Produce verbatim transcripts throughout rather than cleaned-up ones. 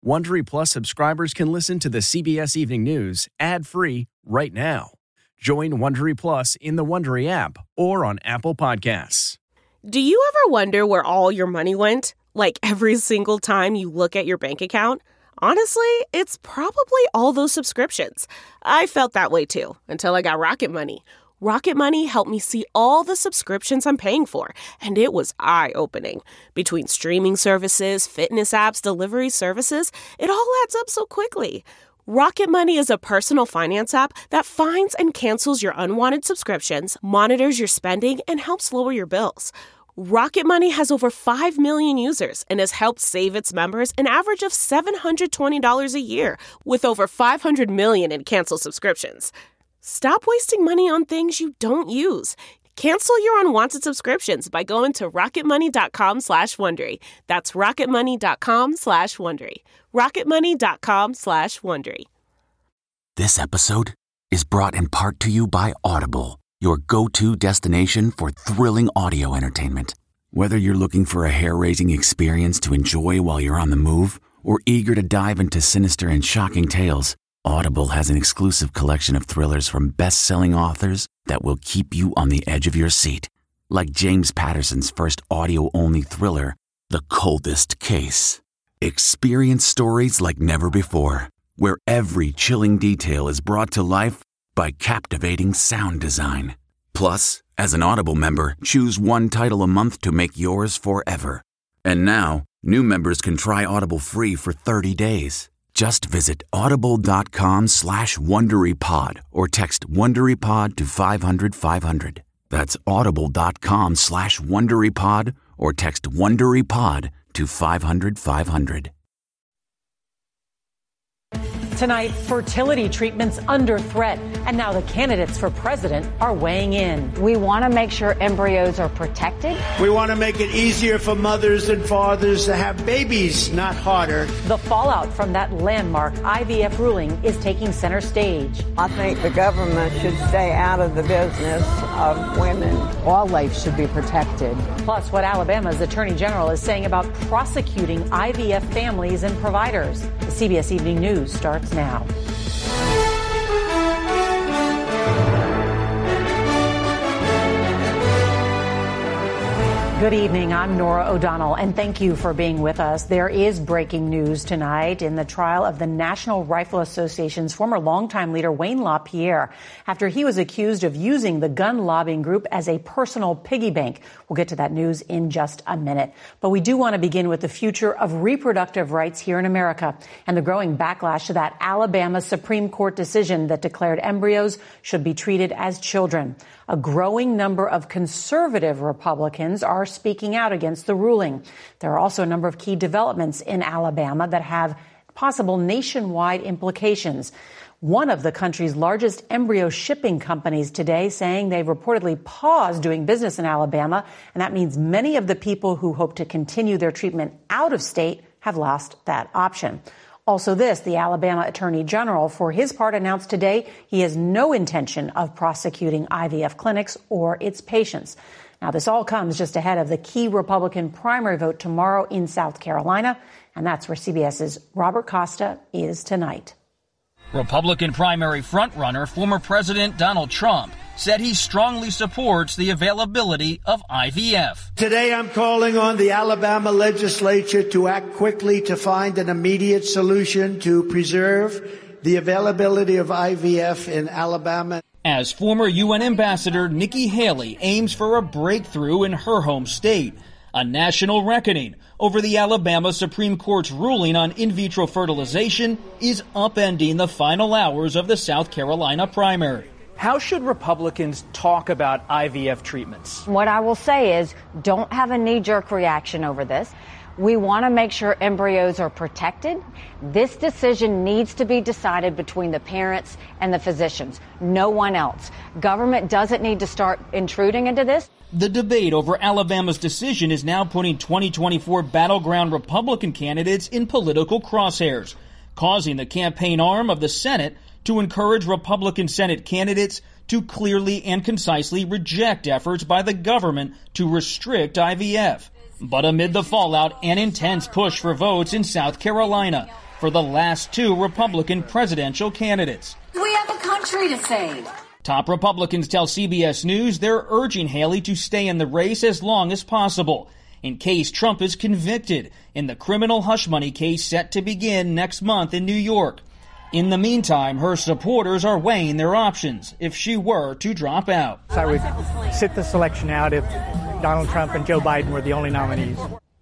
Wondery Plus subscribers can listen to the C B S Evening News ad-free right now. Join Wondery Plus in the Wondery app or on Apple Podcasts. Do you ever wonder where all your money went? Like every single time you look at your bank account? Honestly, it's probably all those subscriptions. I felt that way too, until I got Rocket Money. Rocket Money helped me see all the subscriptions I'm paying for, and it was eye-opening. Between streaming services, fitness apps, delivery services, it all adds up so quickly. Rocket Money is a personal finance app that finds and cancels your unwanted subscriptions, monitors your spending, and helps lower your bills. Rocket Money has over five million users and has helped save its members an average of seven hundred twenty dollars a year, with over five hundred million in canceled subscriptions. Stop wasting money on things you don't use. Cancel your unwanted subscriptions by going to rocketmoney.com slash Wondery. That's rocketmoney.com slash Wondery. rocketmoney.com slash Wondery. This episode is brought in part to you by Audible, your go-to destination for thrilling audio entertainment. Whether you're looking for a hair-raising experience to enjoy while you're on the move or eager to dive into sinister and shocking tales, Audible has an exclusive collection of thrillers from best-selling authors that will keep you on the edge of your seat. Like James Patterson's first audio-only thriller, The Coldest Case. Experience stories like never before, where every chilling detail is brought to life by captivating sound design. Plus, as an Audible member, choose one title a month to make yours forever. And now, new members can try Audible free for thirty days. Just visit audible.com slash WonderyPod or text WonderyPod to five hundred five hundred. That's audible.com slash WonderyPod or text WonderyPod to five hundred five hundred. Tonight, fertility treatments under threat. And now the candidates for president are weighing in. We want to make sure embryos are protected. We want to make it easier for mothers and fathers to have babies, not harder. The fallout from that landmark I V F ruling is taking center stage. I think the government should stay out of the business of women. All life should be protected. Plus, what Alabama's Attorney General is saying about prosecuting I V F families and providers. The C B S Evening News starts now. Good evening. I'm Nora O'Donnell, and thank you for being with us. There is breaking news tonight in the trial of the National Rifle Association's former longtime leader, Wayne LaPierre, after he was accused of using the gun lobbying group as a personal piggy bank. We'll get to that news in just a minute. But we do want to begin with the future of reproductive rights here in America and the growing backlash to that Alabama Supreme Court decision that declared embryos should be treated as children. A growing number of conservative Republicans are speaking out against the ruling. There are also a number of key developments in Alabama that have possible nationwide implications. One of the country's largest embryo shipping companies today saying they've reportedly paused doing business in Alabama, and that means many of the people who hope to continue their treatment out of state have lost that option. Also this, the Alabama Attorney General, for his part, announced today he has no intention of prosecuting I V F clinics or its patients. Now, this all comes just ahead of the key Republican primary vote tomorrow in South Carolina, and that's where CBS's Robert Costa is tonight. Republican primary frontrunner, former President Donald Trump, said he strongly supports the availability of I V F. Today I'm calling on the Alabama legislature to act quickly to find an immediate solution to preserve the availability of I V F in Alabama. As former U N Ambassador Nikki Haley aims for a breakthrough in her home state, a national reckoning over the Alabama Supreme Court's ruling on in vitro fertilization is upending the final hours of the South Carolina primary. How should Republicans talk about I V F treatments? What I will say is don't have a knee-jerk reaction over this. We want to make sure embryos are protected. This decision needs to be decided between the parents and the physicians, no one else. Government doesn't need to start intruding into this. The debate over Alabama's decision is now putting twenty twenty-four battleground Republican candidates in political crosshairs, causing the campaign arm of the Senate to encourage Republican Senate candidates to clearly and concisely reject efforts by the government to restrict I V F. But amid the fallout and intense push for votes in South Carolina, for the last two Republican presidential candidates. We have a country to save. Top Republicans tell C B S News they're urging Haley to stay in the race as long as possible, in case Trump is convicted in the criminal hush money case set to begin next month in New York. In the meantime, her supporters are weighing their options if she were to drop out. I would sit the selection out if Donald Trump and Joe Biden were the only nominees.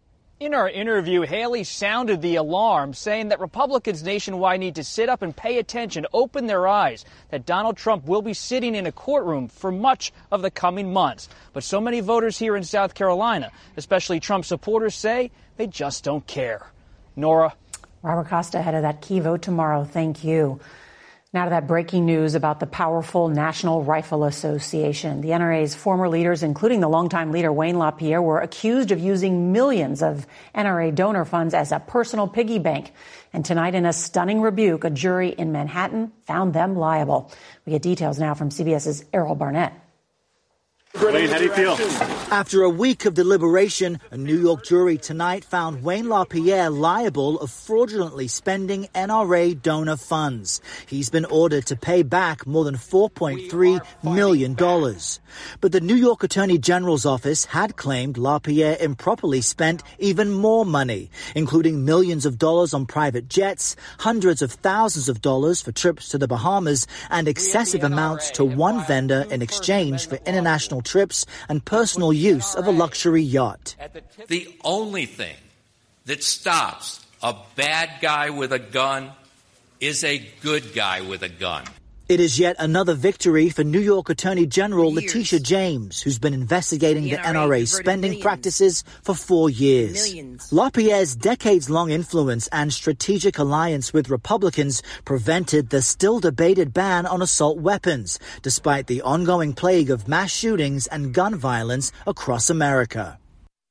In our interview, Haley sounded the alarm, saying that Republicans nationwide need to sit up and pay attention, open their eyes, that Donald Trump will be sitting in a courtroom for much of the coming months. But so many voters here in South Carolina, especially Trump supporters, say they just don't care. Nora. Robert Costa ahead of that key vote tomorrow. Thank you. Now to that breaking news about the powerful National Rifle Association. The N R A's former leaders, including the longtime leader Wayne LaPierre, were accused of using millions of N R A donor funds as a personal piggy bank. And tonight, in a stunning rebuke, a jury in Manhattan found them liable. We get details now from CBS's Errol Barnett. Wayne, how do you feel? After a week of deliberation, a New York jury tonight found Wayne LaPierre liable of fraudulently spending N R A donor funds. He's been ordered to pay back more than four point three million dollars. But the New York Attorney General's office had claimed LaPierre improperly spent even more money, including millions of dollars on private jets, hundreds of thousands of dollars for trips to the Bahamas, and excessive amounts to one vendor in exchange for international trips and personal use of a luxury yacht. The only thing that stops a bad guy with a gun is a good guy with a gun. It is yet another victory for New York Attorney General Letitia James, who's been investigating the N R A's spending practices for four years. LaPierre's decades-long influence and strategic alliance with Republicans prevented the still-debated ban on assault weapons, despite the ongoing plague of mass shootings and gun violence across America.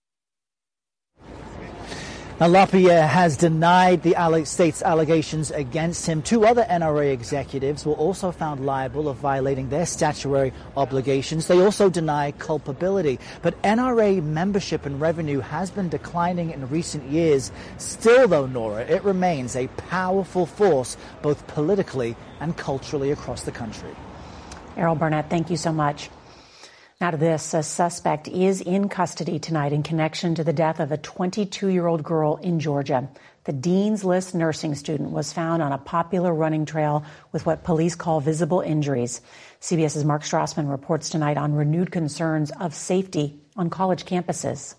Now, LaPierre has denied the state's allegations against him. Two other N R A executives were also found liable of violating their statutory obligations. They also deny culpability. But N R A membership and revenue has been declining in recent years. Still, though, Nora, it remains a powerful force both politically and culturally across the country. Errol Barnett, thank you so much. Now to this, a suspect is in custody tonight in connection to the death of a twenty-two-year-old girl in Georgia. The Dean's List nursing student was found on a popular running trail with what police call visible injuries. CBS's Mark Strassman reports tonight on renewed concerns of safety on college campuses.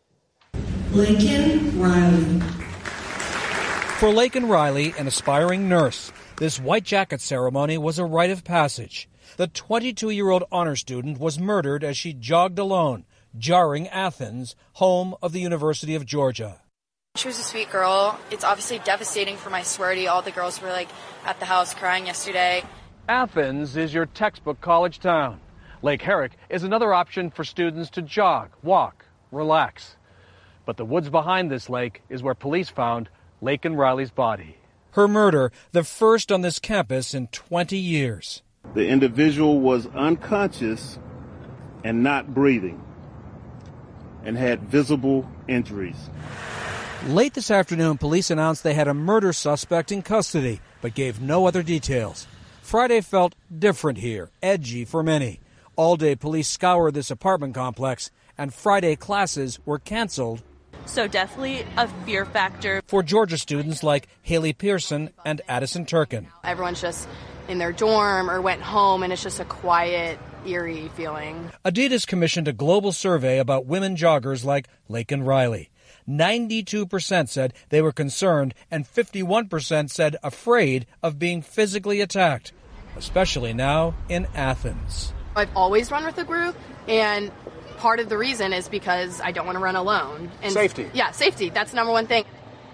Laken Riley. For Laken Riley, an aspiring nurse, this white jacket ceremony was a rite of passage. The twenty-two-year-old honor student was murdered as she jogged alone, jarring Athens, home of the University of Georgia. She was a sweet girl. It's obviously devastating for my sorority. All the girls were like at the house crying yesterday. Athens is your textbook college town. Lake Herrick is another option for students to jog, walk, relax. But the woods behind this lake is where police found Laken Riley's body. Her murder, the first on this campus in twenty years. The individual was unconscious and not breathing and had visible injuries. Late this afternoon, police announced they had a murder suspect in custody, but gave no other details. Friday felt different here, edgy for many. All day, police scoured this apartment complex, and Friday classes were canceled. So definitely a fear factor. For Georgia students like Haley Pearson and Addison Turkin. Everyone's just in their dorm or went home, and it's just a quiet, eerie feeling. Adidas commissioned a global survey about women joggers like Laken Riley. ninety-two percent said they were concerned, and fifty-one percent said afraid of being physically attacked, especially now in Athens. I've always run with a group, and part of the reason is because I don't want to run alone. And safety. Yeah, safety. That's the number one thing.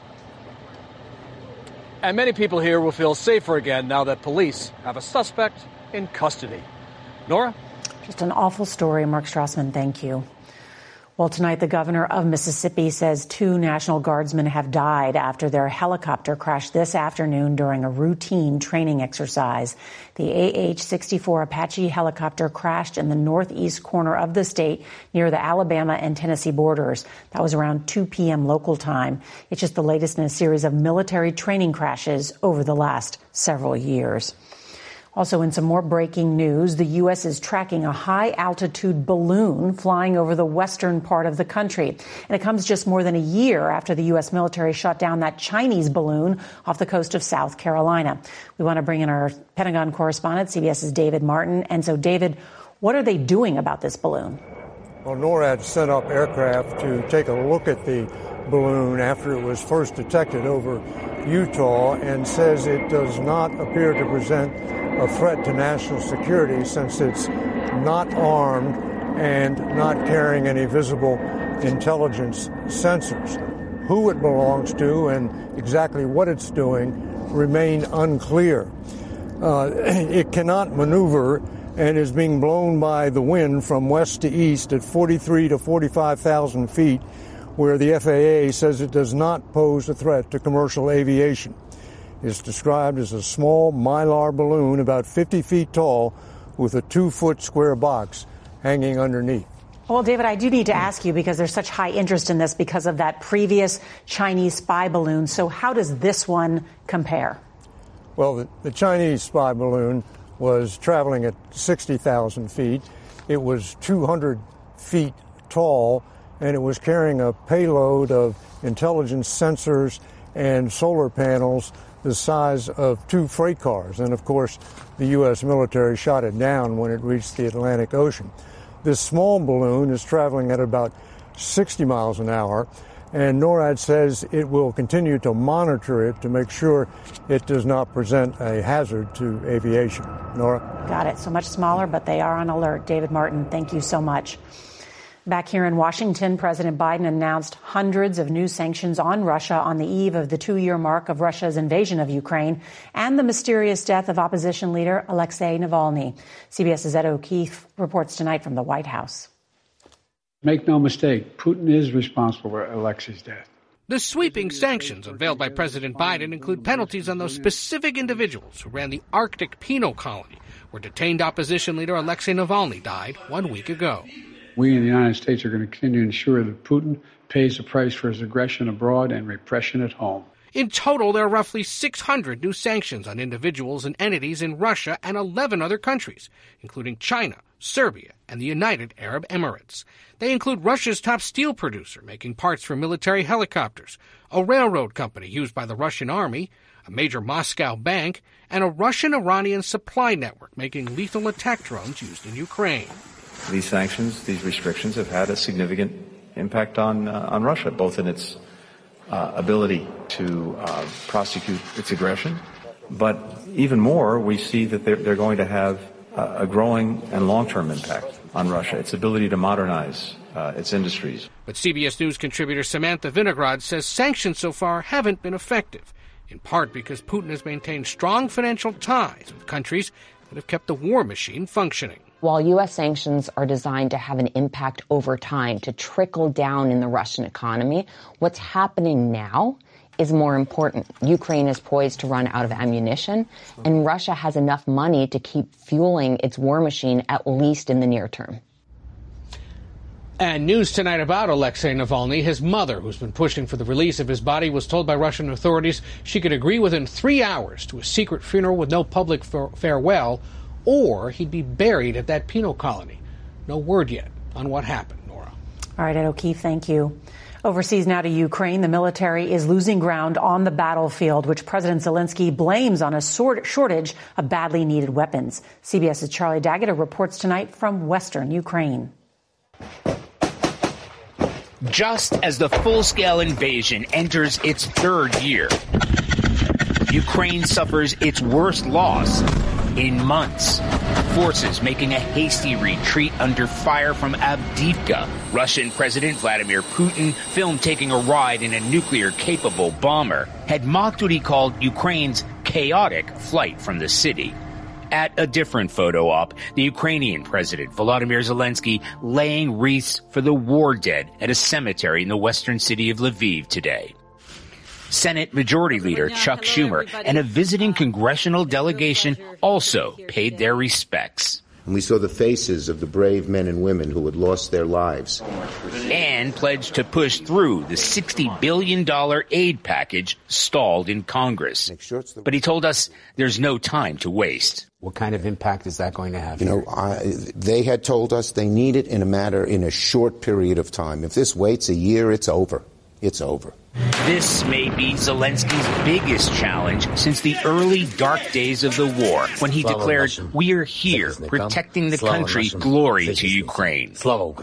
And many people here will feel safer again now that police have a suspect in custody. Nora? Just an awful story. Mark Strassman, thank you. Well, tonight, the governor of Mississippi says two National Guardsmen have died after their helicopter crashed this afternoon during a routine training exercise. The A H sixty-four Apache helicopter crashed in the northeast corner of the state near the Alabama and Tennessee borders. That was around two p.m. local time. It's just the latest in a series of military training crashes over the last several years. Also, in some more breaking news, the U S is tracking a high-altitude balloon flying over the western part of the country. And it comes just more than a year after the U S military shot down that Chinese balloon off the coast of South Carolina. We want to bring in our Pentagon correspondent, CBS's David Martin. And so, David, what are they doing about this balloon? Well, NORAD sent up aircraft to take a look at the balloon after it was first detected over Utah and says it does not appear to present a threat to national security since it's not armed and not carrying any visible intelligence sensors. Who it belongs to and exactly what it's doing remain unclear. Uh, it cannot maneuver and is being blown by the wind from west to east at forty-three to forty-five thousand feet, where the F A A says it does not pose a threat to commercial aviation. It's described as a small mylar balloon about fifty feet tall with a two-foot square box hanging underneath. Well, David, I do need to ask you, because there's such high interest in this because of that previous Chinese spy balloon. So how does this one compare? Well, the, the Chinese spy balloon was traveling at sixty thousand feet. It was two hundred feet tall, and it was carrying a payload of intelligence sensors and solar panels the size of two freight cars. And, of course, the U S military shot it down when it reached the Atlantic Ocean. This small balloon is traveling at about sixty miles an hour, and NORAD says it will continue to monitor it to make sure it does not present a hazard to aviation. Nora? Got it. So much smaller, but they are on alert. David Martin, thank you so much. Back here in Washington, President Biden announced hundreds of new sanctions on Russia on the eve of the two-year mark of Russia's invasion of Ukraine and the mysterious death of opposition leader Alexei Navalny. CBS's Ed O'Keefe reports tonight from the White House. Make no mistake, Putin is responsible for Alexei's death. The sweeping sanctions unveiled by President Biden include penalties on those specific individuals who ran the Arctic penal colony, where detained opposition leader Alexei Navalny died one week ago. We in the United States are going to continue to ensure that Putin pays the price for his aggression abroad and repression at home. In total, there are roughly six hundred new sanctions on individuals and entities in Russia and eleven other countries, including China, Serbia, and the United Arab Emirates. They include Russia's top steel producer, making parts for military helicopters, a railroad company used by the Russian army, a major Moscow bank, and a Russian-Iranian supply network making lethal attack drones used in Ukraine. These sanctions, these restrictions have had a significant impact on uh, on Russia, both in its uh, ability to uh, prosecute its aggression, but even more, we see that they're, they're going to have uh, a growing and long-term impact on Russia, its ability to modernize uh, its industries. But C B S News contributor Samantha Vinograd says sanctions so far haven't been effective, in part because Putin has maintained strong financial ties with countries that have kept the war machine functioning. While U S sanctions are designed to have an impact over time, to trickle down in the Russian economy, what's happening now is more important. Ukraine is poised to run out of ammunition, and Russia has enough money to keep fueling its war machine, at least in the near term. And news tonight about Alexei Navalny. His mother, who's been pushing for the release of his body, was told by Russian authorities she could agree within three hours to a secret funeral with no public farewell, or he'd be buried at that penal colony. No word yet on what happened, Nora. All right, Ed O'Keefe, thank you. Overseas now to Ukraine. The military is losing ground on the battlefield, which President Zelensky blames on a shortage of badly needed weapons. CBS's Charlie D'Agata reports tonight from western Ukraine. Just as the full-scale invasion enters its third year, Ukraine suffers its worst loss in months. Forces making a hasty retreat under fire from Avdiivka. Russian President Vladimir Putin, filmed taking a ride in a nuclear-capable bomber, had mocked what he called Ukraine's chaotic flight from the city. At a different photo op, the Ukrainian President Volodymyr Zelensky laying wreaths for the war dead at a cemetery in the western city of Lviv today. Senate Majority Leader Chuck Schumer and a visiting congressional delegation also paid their respects. And we saw the faces of the brave men and women who had lost their lives. And pledged to push through the sixty billion dollars aid package stalled in Congress. But he told us there's no time to waste. What kind of impact is that going to have? You know, I, they had told us they need it in a matter in a short period of time. If this waits a year, it's over. It's over. This may be Zelensky's biggest challenge since the early dark days of the war, when he declared, "We're here, protecting the country, glory to Ukraine."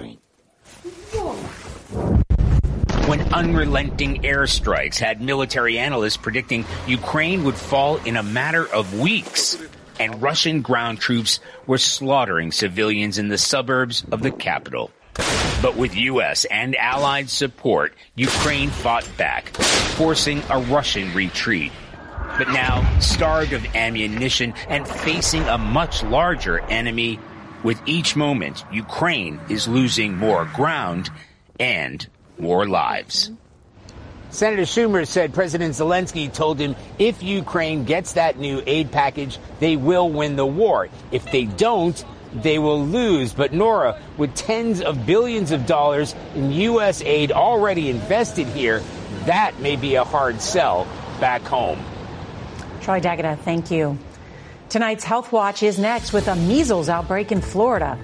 When unrelenting airstrikes had military analysts predicting Ukraine would fall in a matter of weeks, and Russian ground troops were slaughtering civilians in the suburbs of the capital. But with U S and allied support, Ukraine fought back, forcing a Russian retreat. But now, starved of ammunition and facing a much larger enemy, with each moment, Ukraine is losing more ground and more lives. Senator Schumer said President Zelensky told him if Ukraine gets that new aid package, they will win the war. If they don't, they will lose. But Nora, with tens of billions of dollars in U S aid already invested here, that may be a hard sell back home. Troy D'Agata, thank you. Tonight's Health Watch is next with a measles outbreak in Florida.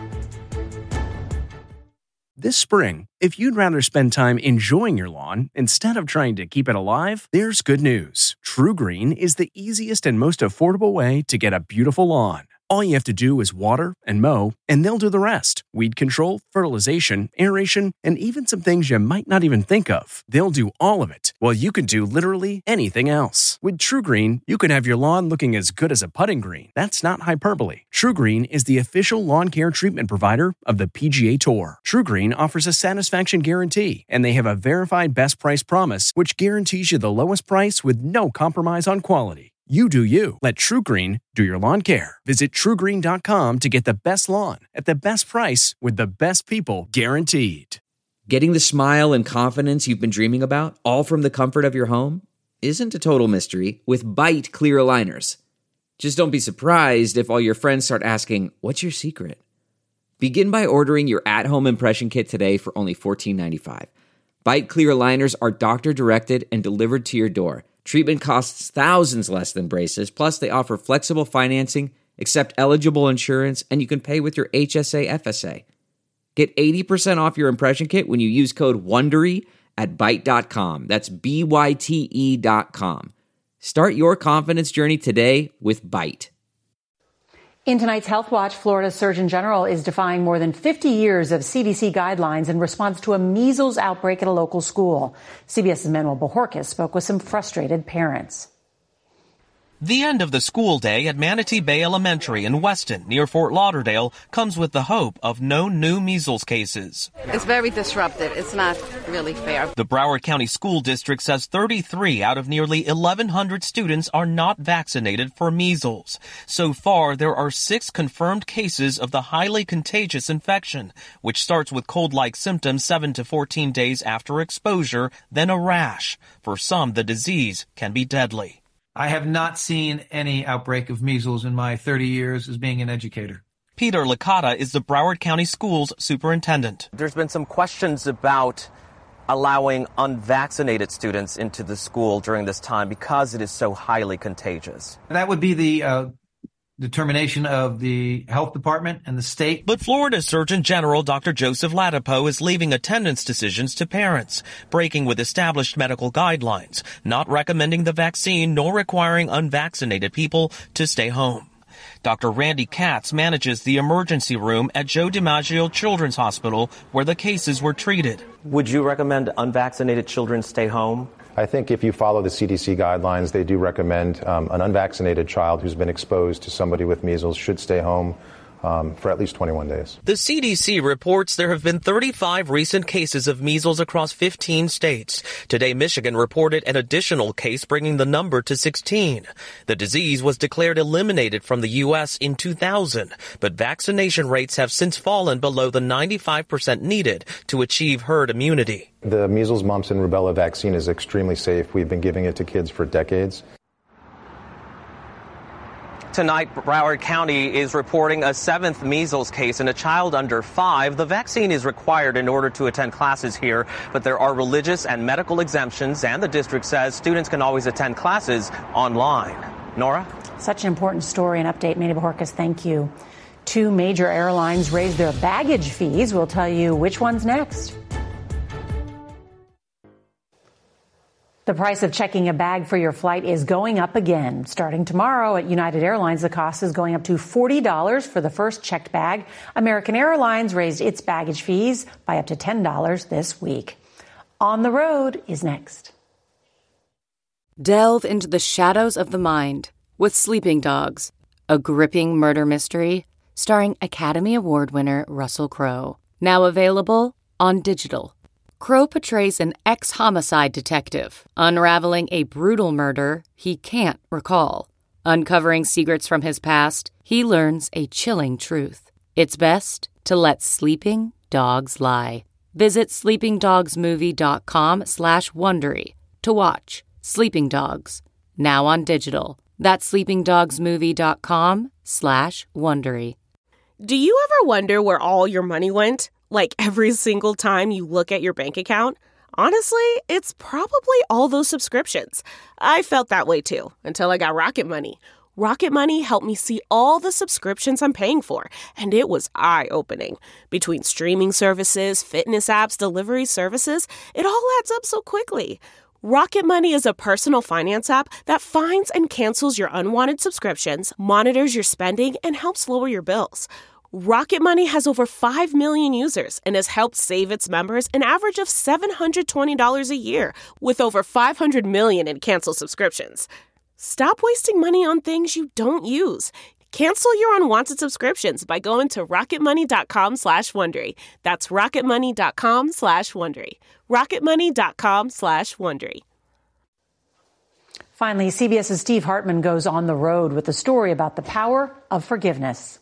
This spring, if you'd rather spend time enjoying your lawn instead of trying to keep it alive, there's good news. TruGreen is the easiest and most affordable way to get a beautiful lawn. All you have to do is water and mow, and they'll do the rest. Weed control, fertilization, aeration, and even some things you might not even think of. They'll do all of it, while you can do literally anything else. With TruGreen, you can have your lawn looking as good as a putting green. That's not hyperbole. TruGreen is the official lawn care treatment provider of the P G A Tour. TruGreen offers a satisfaction guarantee, and they have a verified best price promise, which guarantees you the lowest price with no compromise on quality. You do you. Let TruGreen do your lawn care. Visit True Green dot com to get the best lawn at the best price with the best people guaranteed. Getting the smile and confidence you've been dreaming about, all from the comfort of your home, isn't a total mystery with Bite Clear Aligners. Just don't be surprised if all your friends start asking, "What's your secret?" Begin by ordering your at-home impression kit today for only fourteen ninety-five. Bite Clear Aligners are doctor-directed and delivered to your door. Treatment costs thousands less than braces, plus they offer flexible financing, accept eligible insurance, and you can pay with your H S A F S A. Get eighty percent off your impression kit when you use code WONDERY at byte dot com. That's B Y T E dot com. Start your confidence journey today with Byte. In tonight's Health Watch, Florida Surgeon General is defying more than fifty years of C D C guidelines in response to a measles outbreak at a local school. CBS's Manuel Bojorquez spoke with some frustrated parents. The end of the school day at Manatee Bay Elementary in Weston, near Fort Lauderdale, comes with the hope of no new measles cases. It's very disruptive. It's not really fair. The Broward County School District says thirty-three out of nearly eleven hundred students are not vaccinated for measles. So far, there are six confirmed cases of the highly contagious infection, which starts with cold-like symptoms seven to fourteen days after exposure, then a rash. For some, the disease can be deadly. I have not seen any outbreak of measles in my thirty years as being an educator. Peter Licata is the Broward County Schools superintendent. There's been some questions about allowing unvaccinated students into the school during this time because it is so highly contagious. That would be the uh, determination of the health department and the state. But Florida Surgeon General Doctor Joseph Ladapo is leaving attendance decisions to parents, breaking with established medical guidelines, not recommending the vaccine nor requiring unvaccinated people to stay home. Doctor Randy Katz manages the emergency room at Joe DiMaggio Children's Hospital, where the cases were treated. Would you recommend unvaccinated children stay home? I think if you follow the C D C guidelines, they do recommend um, an unvaccinated child who's been exposed to somebody with measles should stay home um, for at least twenty-one days. The C D C reports there have been thirty-five recent cases of measles across fifteen states. Today, Michigan reported an additional case, bringing the number to sixteen. The disease was declared eliminated from the U S in two thousand, but vaccination rates have since fallen below the ninety-five percent needed to achieve herd immunity. The measles, mumps, and rubella vaccine is extremely safe. We've been giving it to kids for decades. Tonight, Broward County is reporting a seventh measles case in a child under five. The vaccine is required in order to attend classes here, but there are religious and medical exemptions, and the district says students can always attend classes online. Nora? Such an important story and update. Manny Bajorquez, thank you. Two major airlines raised their baggage fees. We'll tell you which one's next. The price of checking a bag for your flight is going up again. Starting tomorrow at United Airlines, the cost is going up to forty dollars for the first checked bag. American Airlines raised its baggage fees by up to ten dollars this week. On the Road is next. Delve into the shadows of the mind with Sleeping Dogs, a gripping murder mystery starring Academy Award winner Russell Crowe. Now available on digital. Crowe portrays an ex-homicide detective, unraveling a brutal murder he can't recall. Uncovering secrets from his past, he learns a chilling truth. It's best to let sleeping dogs lie. Visit sleepingdogsmovie.com slash Wondery to watch Sleeping Dogs, now on digital. That's sleepingdogsmovie.com slash Wondery. Do you ever wonder where all your money went? Like every single time you look at your bank account? Honestly, it's probably all those subscriptions. I felt that way too, until I got Rocket Money. Rocket Money helped me see all the subscriptions I'm paying for, and it was eye-opening. Between streaming services, fitness apps, delivery services, it all adds up so quickly. Rocket Money is a personal finance app that finds and cancels your unwanted subscriptions, monitors your spending, and helps lower your bills. Rocket Money has over five million users and has helped save its members an average of seven hundred twenty dollars a year, with over five hundred million in canceled subscriptions. Stop wasting money on things you don't use. Cancel your unwanted subscriptions by going to rocketmoney.com slash Wondery. That's rocketmoney.com slash Wondery. rocketmoney.com slash Wondery. Finally, CBS's Steve Hartman goes on the road with a story about the power of forgiveness.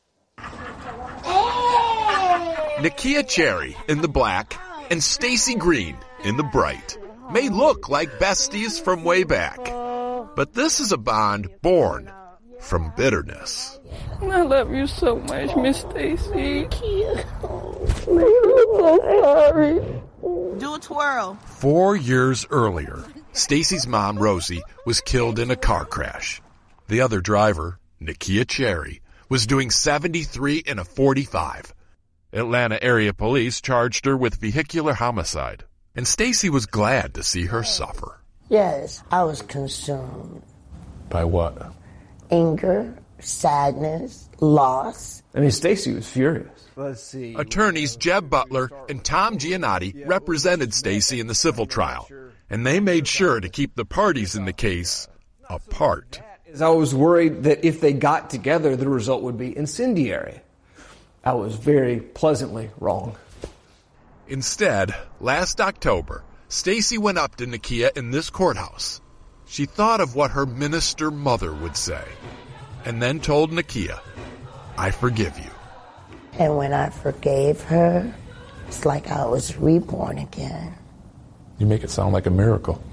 Nakia Cherry in the black and Stacy Green in the bright may look like besties from way back, but this is a bond born from bitterness. I love you so much, Miss Stacy. I'm so sorry. Do a twirl. Four years earlier, Stacy's mom, Rosie, was killed in a car crash. The other driver, Nakia Cherry, was doing seventy-three in a forty-five. Atlanta area police charged her with vehicular homicide, and Stacy was glad to see her suffer. Yes, I was consumed. By what? Anger, sadness, loss. I mean, Stacy was furious. Let's see. Attorneys Jeb Butler and Tom Giannotti represented Stacy in the civil trial, and they made sure to keep the parties in the case apart. I was worried that if they got together, the result would be incendiary. I was very pleasantly wrong. Instead, last October, Stacy went up to Nakia in this courthouse. She thought of what her minister mother would say, and then told Nakia, "I forgive you." And when I forgave her, it's like I was reborn again. You make it sound like a miracle.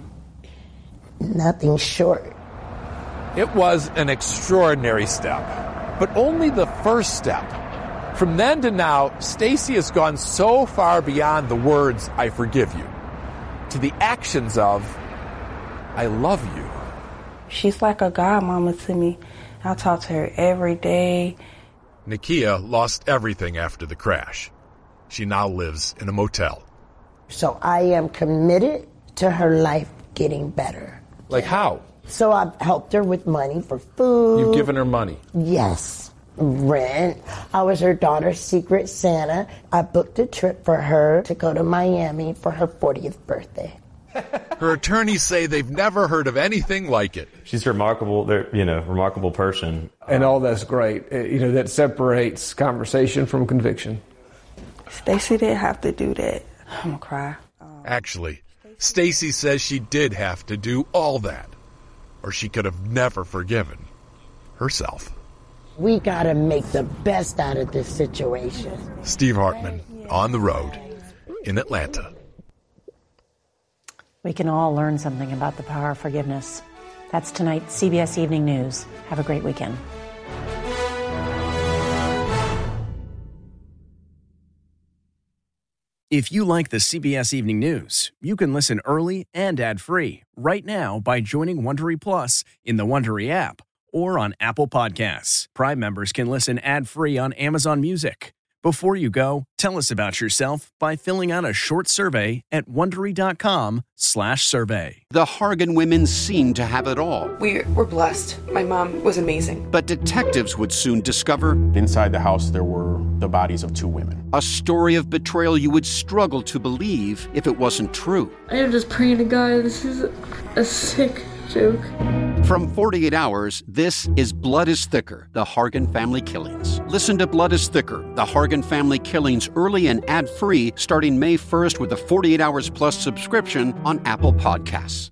Nothing short. It was an extraordinary step, but only the first step. From then to now, Stacy has gone so far beyond the words, "I forgive you," to the actions of, "I love you." She's like a godmama to me. I talk to her every day. Nakia lost everything after the crash. She now lives in a motel. So I am committed to her life getting better. Like how? So I've helped her with money for food. You've given her money? Yes. Rent. I was her daughter's secret Santa. I booked a trip for her to go to Miami for her fortieth birthday. Her attorneys say they've never heard of anything like it. She's a remarkable, you know, remarkable person. And all that's great. You know, that separates conversation from conviction. Stacey didn't have to do that. I'm gonna cry. Actually, Stacey says she did have to do all that, or she could have never forgiven herself. We gotta make the best out of this situation. Steve Hartman, on the road in Atlanta. We can all learn something about the power of forgiveness. That's tonight's C B S Evening News. Have a great weekend. If you like the C B S Evening News, you can listen early and ad-free right now by joining Wondery Plus in the Wondery app or on Apple Podcasts. Prime members can listen ad-free on Amazon Music. Before you go, tell us about yourself by filling out a short survey at Wondery.com slash survey. The Hargan women seemed to have it all. We were blessed. My mom was amazing. But detectives would soon discover... inside the house, there were the bodies of two women. A story of betrayal you would struggle to believe if it wasn't true. I am just praying to God, this is a sick joke. From forty-eight hours, this is Blood is Thicker, the Hargan Family Killings. Listen to Blood is Thicker, the Hargan Family Killings early and ad-free starting May first with a forty-eight hours plus subscription on Apple Podcasts.